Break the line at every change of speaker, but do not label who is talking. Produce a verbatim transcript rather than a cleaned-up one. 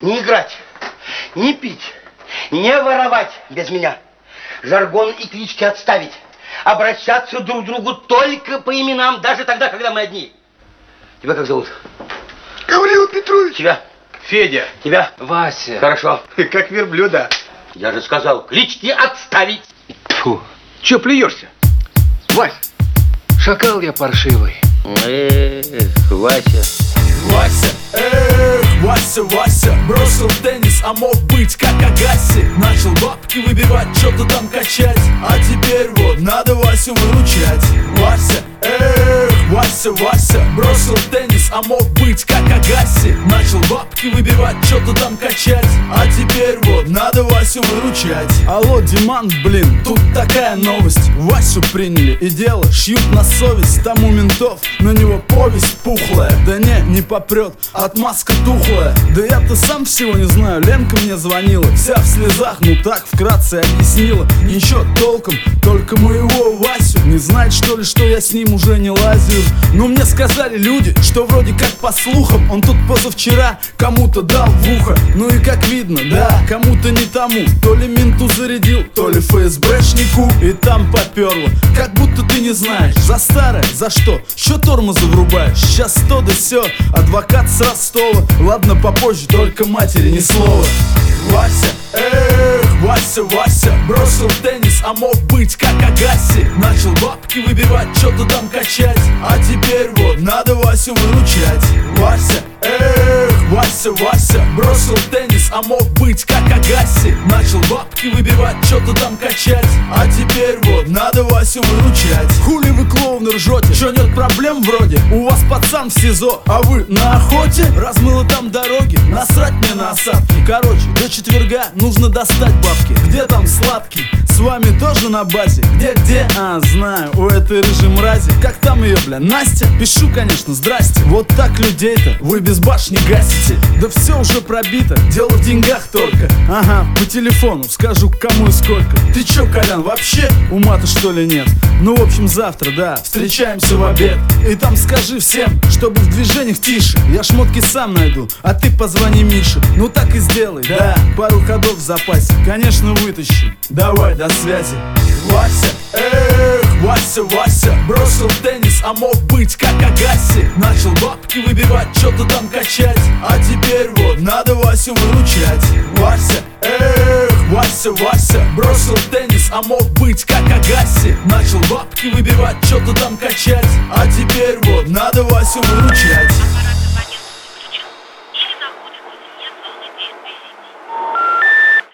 Не играть, не пить, не воровать без меня. Жаргон и клички отставить. Обращаться друг к другу только по именам, даже тогда, когда мы одни. Тебя как зовут?
Гаврила Петрович.
Тебя?
Федя.
Тебя?
Вася.
Хорошо.
Как верблюда.
Я же сказал, клички отставить.
Фу, че плюешься? Вась, шакал я паршивый.
Эх, Вася.
Вася, эх, Вася, Вася, бросил теннис, а мог быть как Агаси. Начал бабки выбивать, что-то там качать, а теперь вот надо Васю выручать. Вася, эх, Вася, Вася, бросил теннис, а мог быть как Агаси. Начал бабки выбивать, что-то там качать, а теперь вот надо Васю выручать. Алло, Диман, блин, тут такая новость. Васю приняли и дело шьют на совесть. Там у ментов на него повесть пухлая. Да не, не попрет, отмазка тухлая. Да я-то сам всего не знаю, Ленка мне звонила, вся в слезах, ну так вкратце объяснила. Ничего толком, только моего Васю не знает, что ли, что я с ним уже не лазил. Но мне сказали люди, что вроде как по слухам он тут позавчера кому-то дал в ухо. Ну и как видно, да, кому-то не тому. То ли менту зарядил, то ли ФСБшнику, и там поперло. Как будто ты не знаешь, за старое, за что? Чё тормозы врубаешь? Сейчас то да сё, адвокат с Ростова. Ладно, попозже, только матери ни слова. Вася, эх, Вася, Вася, бросил теннис, а мог быть как Агаси. Начал бабки выбивать, что-то там качать, а теперь вот надо Васю выручать. Вася, эх, Вася, Вася, бросил теннис, а мог быть как Агаси. Начал бабки выбивать, что-то там качать, а теперь вот надо Васю выручать. Хули вы, клоуны, ржете? Чё, нет проблем вроде? У вас пацан в СИЗО, а вы на охоте? Размыло там дороги, насрать мне на осадки. Короче, до четверга нужно достать бабки. Где там сладкий? С вами тоже на базе? Где-где? А, знаю, у этой рыжей мрази. Как там ее, бля, Настя? Пишу, конечно, здрасте. Вот так людей-то вы без башни гасите. Да все уже пробито, дело в деньгах только. Ага, по телефону скажу, кому и сколько. Ты чё, Колян, вообще ума-то что ли нет? Ну, в общем, завтра, да, встречаемся в обед. И там скажи всем, чтобы в движениях тише. Я шмотки сам найду, а ты позвони Мише. Ну так и сделай, да, пару ходов в запасе. Конечно, вытащи, давай, до связи. Вася, эх, Вася, Вася, бросил теннис, а мог быть как Агаси. Начал бабки выбивать, что-то там качать, а теперь вот надо Васю выручать. Вася, эх, Вася, Вася, бросил теннис, а мог быть как Агаси. Начал бабки выбивать, что-то там качать, а теперь вот надо Васю выручать.